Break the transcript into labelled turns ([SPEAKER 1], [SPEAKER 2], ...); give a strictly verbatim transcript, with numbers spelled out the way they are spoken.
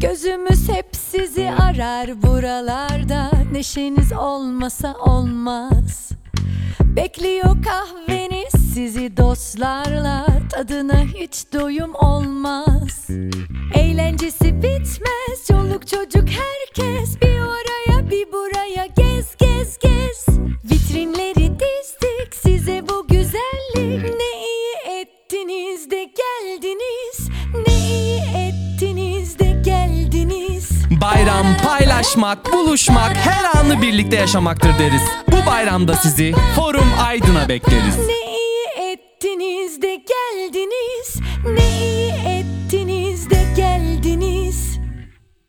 [SPEAKER 1] Gözümüz hep sizi arar buralarda. Neşeniz olmasa olmaz. Bekliyor kahveniz sizi dostlarla. Tadına hiç doyum olmaz. Eğlencesi bitmez, çoluk çocuk herkes. Bir oraya bir buraya gez gez gez. Vitrinleri dizdik size bu güzellik. Ne iyi ettiniz de geldiniz. Ne iyi ettiniz de geldiniz.
[SPEAKER 2] Bayram paylaşmak, buluşmak, her anı birlikte yaşamaktır deriz. Bu bayramda sizi Forum Aydın'a bekleriz.
[SPEAKER 1] Ne iyi ettiniz de geldiniz. Ne iyi